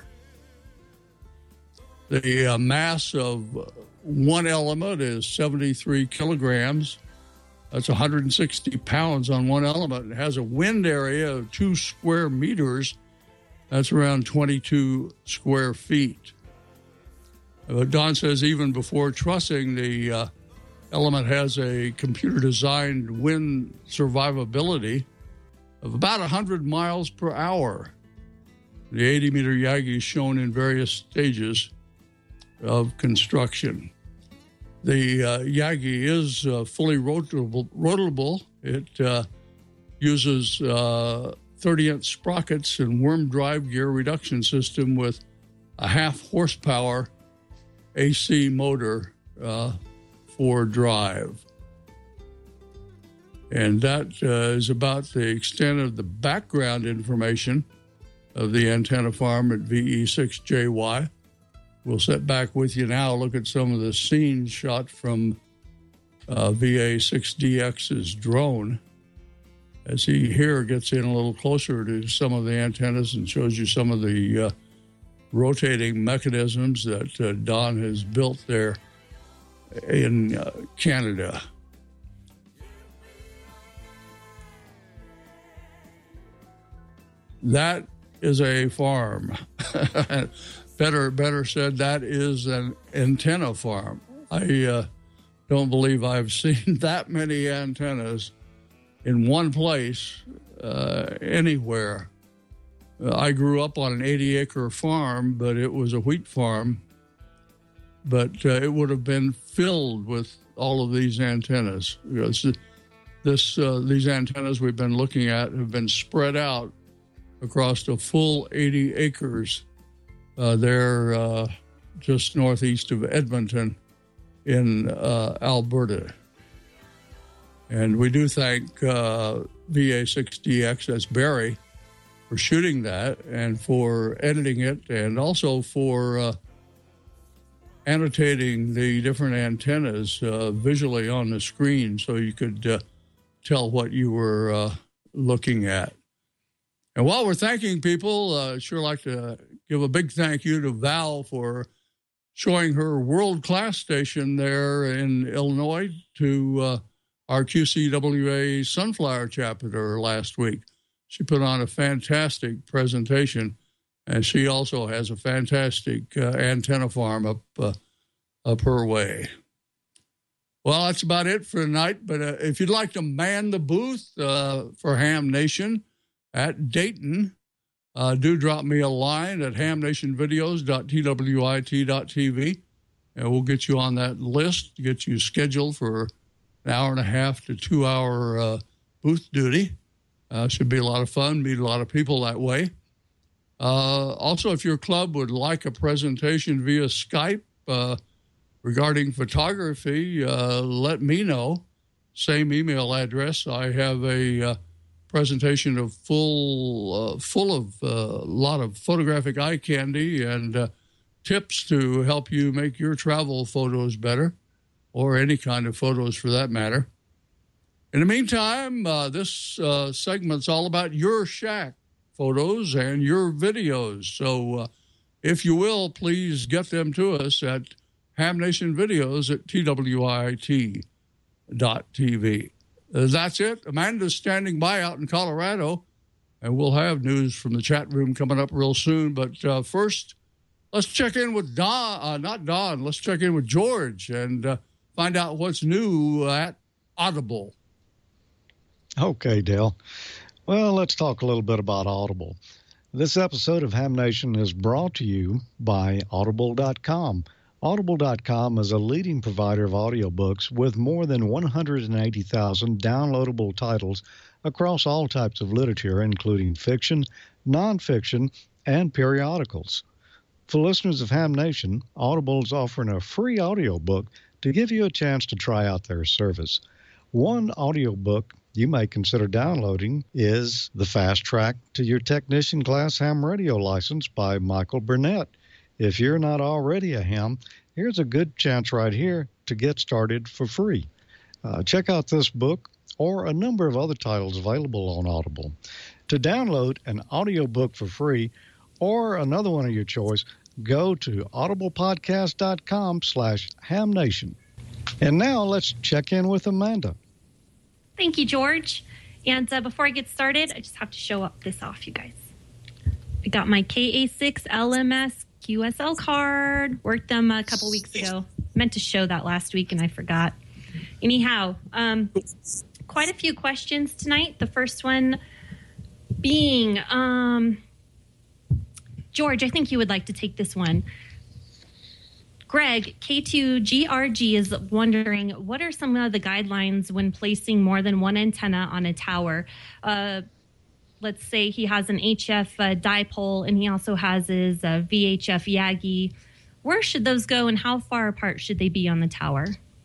The uh, mass of one element is seventy-three kilograms. That's one hundred sixty pounds on one element. It has a wind area of two square meters That's around twenty-two square feet. Uh, Don says even before trussing, the uh, Element has a computer-designed wind survivability of about one hundred miles per hour. The eighty-meter Yagi is shown in various stages of construction. The uh, Yagi is uh, fully rotable. rotable. It uh, uses uh, thirty-inch sprockets and worm drive gear reduction system with a half horsepower A C motor uh, for drive. And that uh, is about the extent of the background information of the antenna farm at V E six J Y. We'll sit back with you now, look at some of the scenes shot from uh, V A six D X's drone as he here gets in a little closer to some of the antennas and shows you some of the uh, rotating mechanisms that uh, Don has built there in uh, Canada. That is a farm. better, better said, that is an antenna farm. I uh, don't believe I've seen that many antennas in one place uh, anywhere. Uh, I grew up on an eighty-acre farm, but it was a wheat farm. But uh, it would have been filled with all of these antennas. You know, this, this uh, these antennas we've been looking at have been spread out across a full eighty acres uh, there uh, just northeast of Edmonton in uh, Alberta. And we do thank uh, V A six D X, that's Barry, for shooting that and for editing it, and also for uh, annotating the different antennas uh, visually on the screen so you could uh, tell what you were uh, looking at. And while we're thanking people, uh, I'd sure like to give a big thank you to Val for showing her world-class station there in Illinois to uh, our Q C W A Sunflower chapter last week. She put on a fantastic presentation, and she also has a fantastic uh, antenna farm up uh, up her way. Well, that's about it for tonight, but uh, if you'd like to man the booth uh, for Ham Nation at Dayton, uh, do drop me a line at ham nation videos dot t w i t dot t v, and we'll get you on that list, get you scheduled for an hour and a half to two-hour uh, booth duty. Uh, should be a lot of fun, meet a lot of people that way. Uh, also, if your club would like a presentation via Skype uh, regarding photography, uh, let me know. Same email address. I have a uh, presentation of full, uh, full of a uh, lot of photographic eye candy and uh, tips to help you make your travel photos better, or any kind of photos for that matter. In the meantime, uh, this uh, segment's all about your shack photos and your videos. So uh, if you will, please get them to us at Ham Nation Videos at t w i t dot t v. Uh, that's it. Amanda's standing by out in Colorado, and we'll have news from the chat room coming up real soon. But uh, first, let's check in with Don, uh, not Don, let's check in with George and uh, find out what's new at Audible. Okay, Dale. Well, let's talk a little bit about Audible. This episode of Ham Nation is brought to you by Audible dot com. Audible dot com is a leading provider of audiobooks with more than one hundred eighty thousand downloadable titles across all types of literature, including fiction, nonfiction, and periodicals. For listeners of Ham Nation, Audible is offering a free audiobook to give you a chance to try out their service. One audiobook you may consider downloading is The Fast Track to Your Technician Class Ham Radio License by Michael Burnett. If you're not already a ham, here's a good chance right here to get started for free. Uh, check out this book or a number of other titles available on Audible. To download an audiobook for free or another one of your choice, go to audiblepodcast.com slash hamnation. And now let's check in with Amanda. Thank you, George. And uh, before I get started, I just have to show up this off, you guys. I got my K A six L M S Q S L card. Worked them a couple weeks ago. Meant to show that last week and I forgot. Anyhow, um, quite a few questions tonight. The first one being, um, George, I think you would like to take this one. Greg, K two G R G is wondering, what are some of the guidelines when placing more than one antenna on a tower? Uh, let's say he has an H F uh, dipole and he also has his uh, V H F Yagi. Where should those go and how far apart should they be on the tower?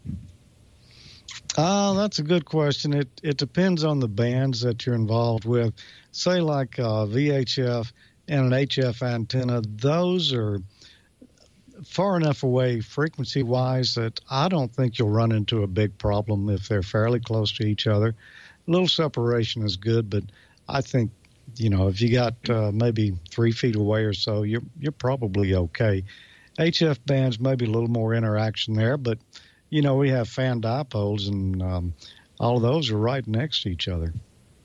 Uh, that's a good question. It it depends on the bands that you're involved with. Say like uh, V H F and an H F antenna, those are far enough away frequency-wise that I don't think you'll run into a big problem if they're fairly close to each other. A little separation is good, but I think, you know, if you got uh, maybe three feet away or so, you're you're probably okay. H F bands, maybe a little more interaction there, but, you know, we have fan dipoles, and um, all of those are right next to each other.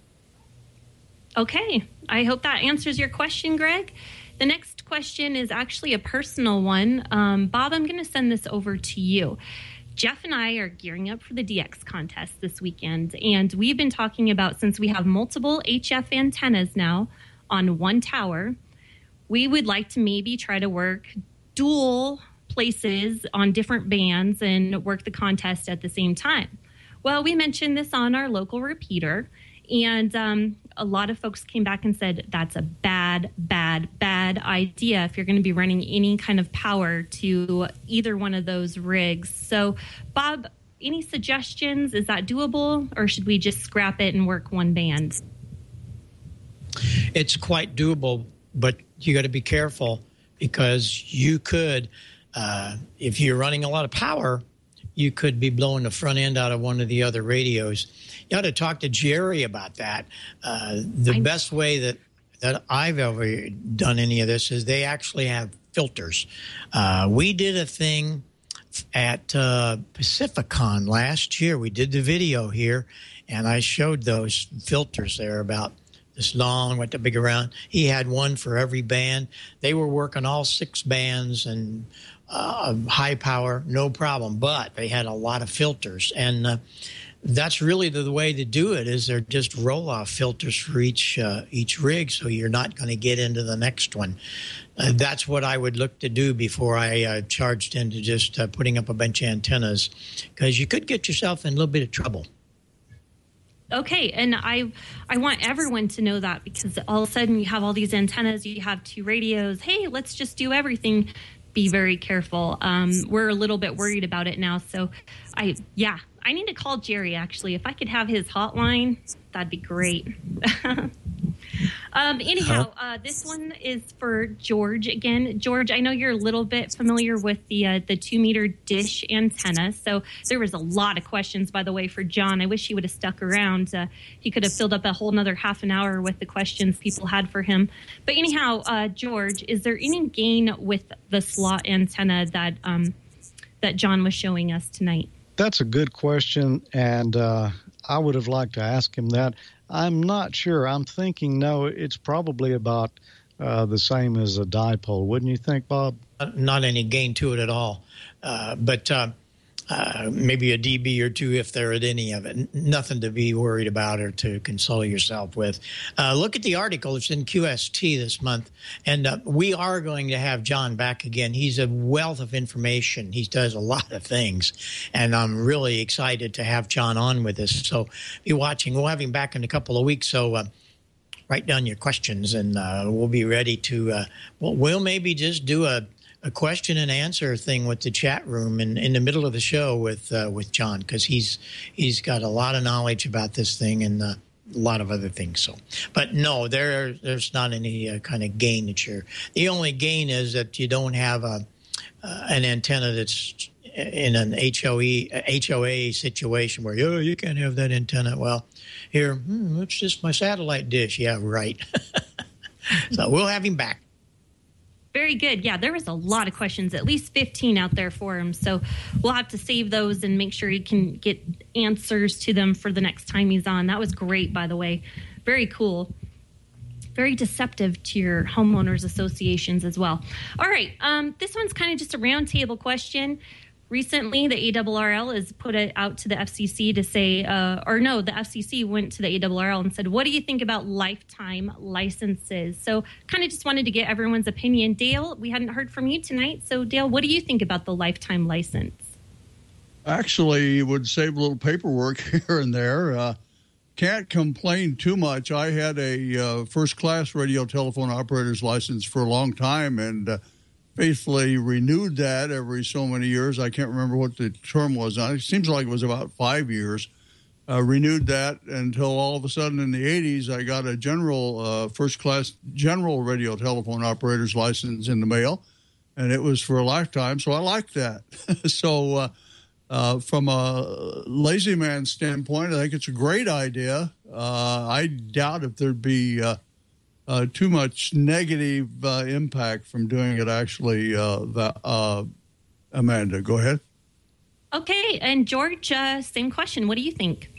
Okay. I hope that answers your question, Greg. The next question is actually a personal one. Um, Bob, I'm going to send this over to you. Jeff and I are gearing up for the D X contest this weekend, and we've been talking about, since we have multiple H F antennas now on one tower, we would like to maybe try to work dual places on different bands and work the contest at the same time. Well, we mentioned this on our local repeater, and um, a lot of folks came back and said that's a bad, bad, bad idea if you're going to be running any kind of power to either one of those rigs. So, Bob, any suggestions? Is that doable, or should we just scrap it and work one band? It's quite doable, but you got to be careful, because you could, uh, if you're running a lot of power, you could be blowing the front end out of one of the other radios. You ought to talk to Jerry about that. Uh, the I, best way that, that I've ever done any of this is they actually have filters. Uh, we did a thing at uh, Pacificon last year. We did the video here, and I showed those filters there about this long, with the big around. He had one for every band. They were working all six bands and uh, high power, no problem. But they had a lot of filters, and uh, that's really the, the way to do it. Is they're just roll-off filters for each uh, each rig, so you're not going to get into the next one. Uh, that's what I would look to do before I uh, charged into just uh, putting up a bunch of antennas, because you could get yourself in a little bit of trouble. Okay, and I I want everyone to know that, because all of a sudden you have all these antennas, you have two radios. Hey, let's just do everything. Be very careful. Um, we're a little bit worried about it now. So, I yeah, I need to call Jerry, actually. If I could have his hotline, that'd be great. Um, anyhow, uh, this one is for George again. George, I know you're a little bit familiar with the uh, the two meter dish antenna. So there was a lot of questions, by the way, for John. I wish he would have stuck around. Uh, he could have filled up a whole another half an hour with the questions people had for him. But anyhow, uh, George, is there any gain with the slot antenna that um, that John was showing us tonight? That's a good question, and uh, I would have liked to ask him that. I'm not sure. I'm thinking, no, it's probably about uh, the same as a dipole. Wouldn't you think, Bob? Not any gain to it at all. Uh, but uh, uh, maybe a D B or two if they're at any of it. Nothing to be worried about or to console yourself with. Uh, look at the article. It's in Q S T this month. And uh, we are going to have John back again. He's a wealth of information. He does a lot of things. And I'm really excited to have John on with us. So be watching. We'll have him back in a couple of weeks. So uh, write down your questions, and uh, we'll be ready to uh, – well, we'll maybe just do a – a question and answer thing with the chat room in, in the middle of the show with uh, with John, because he's he's got a lot of knowledge about this thing and uh, a lot of other things. So, but no, there there's not any uh, kind of gain that you're. The only gain is that you don't have a uh, an antenna that's in an H O E H O A situation where oh, you can't have that antenna. Well, here hmm, it's just my satellite dish. Yeah, right. So we'll have him back. Very good. Yeah, there was a lot of questions, at least fifteen out there for him. So we'll have to save those and make sure he can get answers to them for the next time he's on. That was great, by the way. Very cool. very deceptive to your homeowners associations as well. All right, um, this one's kind of just a roundtable question. Recently, the A R R L has put it out to the F C C to say, uh, or no, the F C C went to the A R R L and said, what do you think about lifetime licenses? So kind of just wanted to get everyone's opinion. Dale, we hadn't heard from you tonight. So Dale, what do you think about the lifetime license? Actually, it would save a little paperwork here and there. Uh, can't complain too much. I had a uh, first-class radio telephone operator's license for a long time, and uh, faithfully renewed that every so many years. I can't remember what the term was. It seems like it was about five years. Uh, renewed that until all of a sudden in the eighties, I got a general, uh, first-class general radio telephone operator's license in the mail, and it was for a lifetime, so I liked that. so uh, uh, from a lazy man standpoint, I think it's a great idea. Uh, I doubt if there'd be uh, Uh, too much negative uh, impact from doing it, actually. Uh, the, uh, Amanda, go ahead. Okay, and George, uh, same question. What do you think?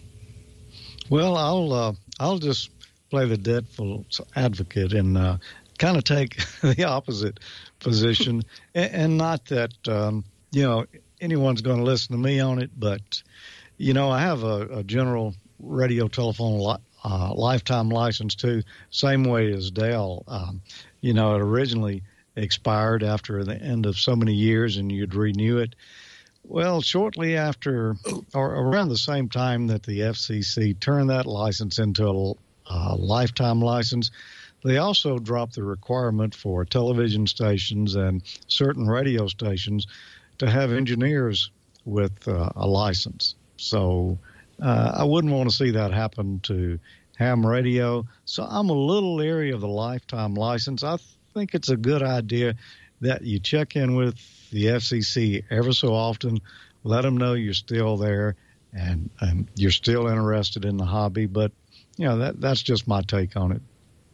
Well, I'll uh, I'll just play the devil's advocate and uh, kind of take the opposite position, and, and not that um, you know anyone's going to listen to me on it, but you know I have a, a general radio telephone lot. Uh, lifetime license too, same way as Dale. Um, you know, it originally expired after the end of so many years, and you'd renew it. Well, shortly after, or around the same time that the F C C turned that license into a uh, lifetime license, they also dropped the requirement for television stations and certain radio stations to have engineers with uh, a license. So Uh, I wouldn't want to see that happen to ham radio. So I'm a little leery of the lifetime license. I think it's a good idea that you check in with the F C C ever so often, let them know you're still there and, and you're still interested in the hobby. But, you know, that that's just my take on it.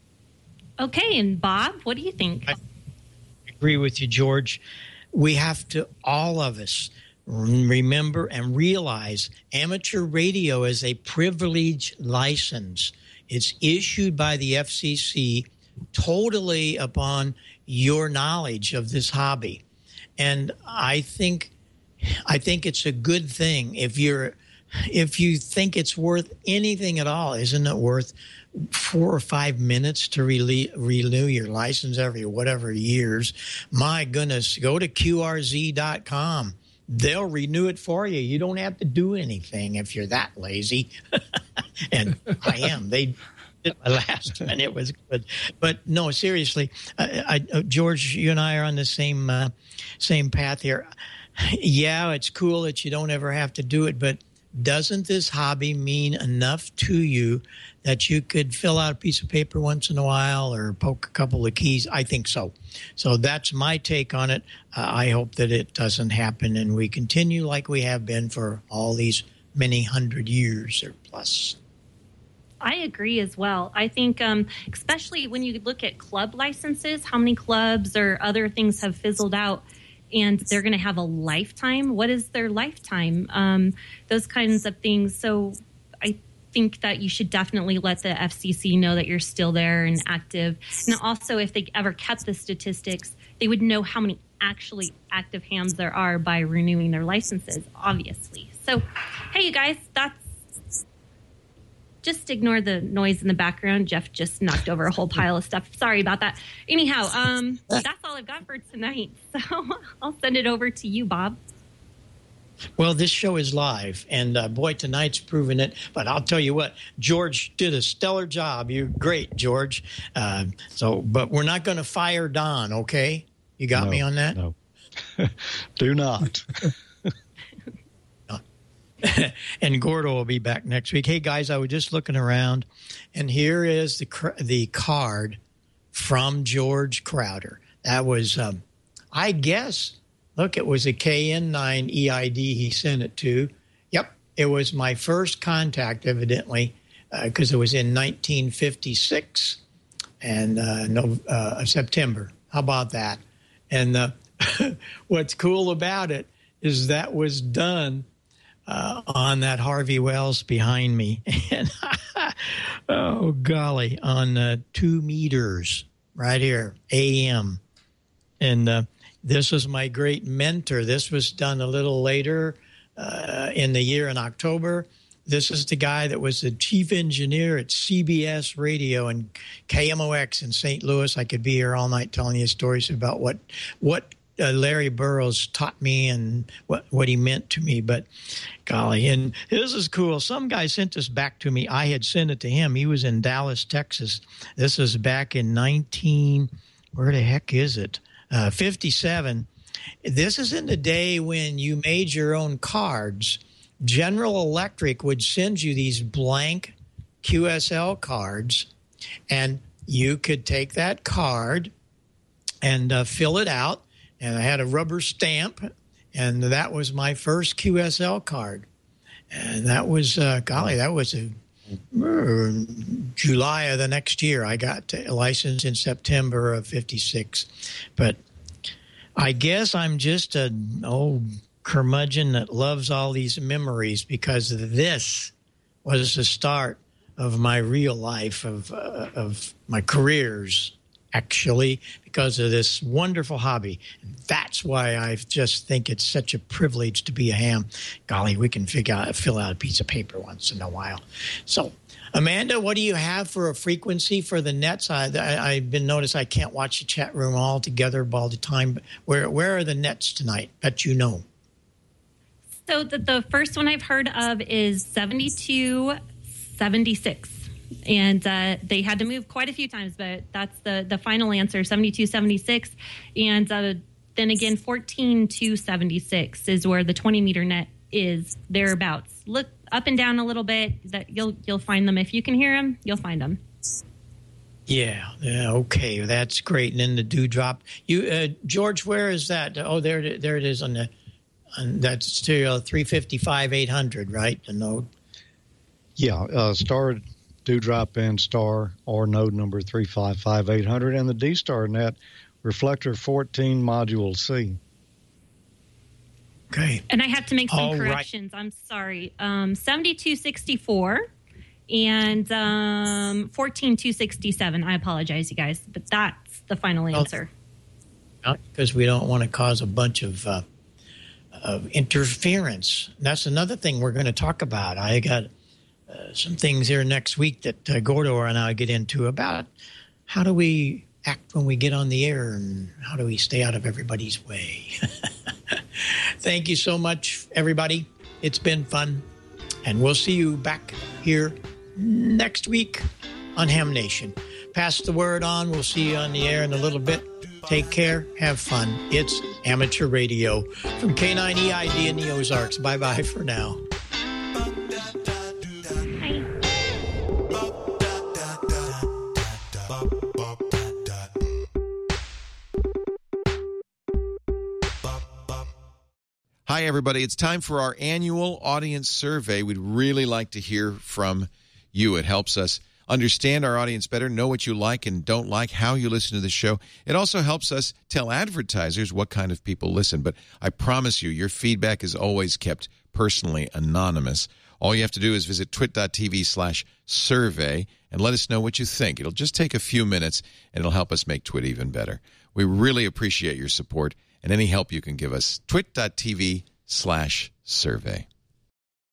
Okay, and Bob, what do you think? I agree with you, George. We have to, all of us, remember and realize amateur radio is a privileged license. It's issued by the F C C totally upon your knowledge of this hobby. And I think I think it's a good thing. If you're if you think it's worth anything at all, isn't it worth four or five minutes to re- renew your license every whatever years? My goodness, go to Q R Z dot com. They'll renew it for you. You don't have to do anything if you're that lazy. And I am. They did my last one. It was good. But no, seriously, I, I, George, you and I are on the same uh, same path here. Yeah, it's cool that you don't ever have to do it, but doesn't this hobby mean enough to you that you could fill out a piece of paper once in a while or poke a couple of keys? I think so. So that's my take on it. Uh, I hope that it doesn't happen and we continue like we have been for all these many hundred years or plus. I agree as well. I think um, especially when you look at club licenses, how many clubs or other things have fizzled out and they're going to have a lifetime. What is their lifetime? Um, those kinds of things. So I think that you should definitely let the F C C know that you're still there and active. And also, if they ever kept the statistics, they would know how many actually active hams there are by renewing their licenses, obviously. So, hey, you guys, that's just ignore the noise in the background. Jeff just knocked over a whole pile of stuff. Sorry about that. Anyhow, um, that's all I've got for tonight. So I'll send it over to you, Bob. Well, this show is live, and uh, boy, tonight's proven it. But I'll tell you what, George did a stellar job. You're great, George. Uh, so, but we're not going to fire Don, okay? You got no, me on that? No. Do not. And Gordo will be back next week. Hey, guys, I was just looking around, and here is the the card from George Crowder. That was, um, I guess, look, it was a K N nine E I D he sent it to. Yep, it was my first contact, evidently, because uh, it was in nineteen fifty-six and uh, no, uh, September. How about that? And uh, what's cool about it is that was done Uh, on that Harvey Wells behind me. And Oh, golly, on uh, two meters right here, A M. And uh, this was my great mentor. This was done a little later uh, in the year in October. This is the guy that was the chief engineer at C B S Radio and K M O X in Saint Louis. I could be here all night telling you stories about what what uh, Larry Burroughs taught me and what, what he meant to me. But, golly, and this is cool. Some guy sent this back to me. I had sent it to him. He was in Dallas, Texas. This was back in nineteen, where the heck is it? Uh, fifty-seven. This is in the day when you made your own cards. General Electric would send you these blank Q S L cards, and you could take that card and uh, fill it out, and I had a rubber stamp, and that was my first Q S L card. And that was, uh, golly, that was a, uh, July of the next year. I got licensed in September of fifty-six. But I guess I'm just an old curmudgeon that loves all these memories, because this was the start of my real life, of uh, of my careers, actually, because of this wonderful hobby. And that's why I just think it's such a privilege to be a ham. Golly, we can figure out, fill out a piece of paper once in a while. So, Amanda, what do you have for a frequency for the nets? I, I, I've been noticed I can't watch the chat room all together all the time. But where where are the nets tonight? Bet you know. So the, the first one I've heard of is seventy-two seventy-six. And uh, they had to move quite a few times, but that's the, the final answer, seventy-two seventy-six. And uh, then again, fourteen two seventy-six is where the twenty meter net is, thereabouts. Look up and down a little bit. That you'll you'll find them. If you can hear them, you'll find them. Yeah, yeah, okay, that's great. And then the dewdrop. You, uh, George, where is that? Oh, there, there it is on the. And that's stereo three fifty-five eight hundred, right? The node. Yeah, uh, star dewdrop in star or node number three five five eight hundred, and the D star net reflector fourteen module C. Okay. And I have to make some All corrections. right. I'm sorry. Um, seventy-two sixty-four and um, fourteen two sixty-seven. I apologize, you guys, but that's the final answer. Not because we don't want to cause a bunch of. Uh, Of interference. That's another thing we're going to talk about. I got uh, some things here next week that uh, Gordo and I get into about how do we act when we get on the air and how do we stay out of everybody's way. Thank you so much, everybody. It's been fun. And we'll see you back here next week on Ham Nation. Pass the word on. We'll see you on the air in a little bit. Take care. Have fun. It's amateur radio from K nine E I D in the Ozarks. Bye-bye for now. Hi. Hi, everybody. It's time for our annual audience survey. We'd really like to hear from you. It helps us understand our audience better, know what you like and don't like, how you listen to the show. It also helps us tell advertisers what kind of people listen. But I promise you, your feedback is always kept personally anonymous. All you have to do is visit twit.tv slash survey and let us know what you think. It'll just take a few minutes, and it'll help us make Twit even better. We really appreciate your support and any help you can give us. twit.tv slash survey.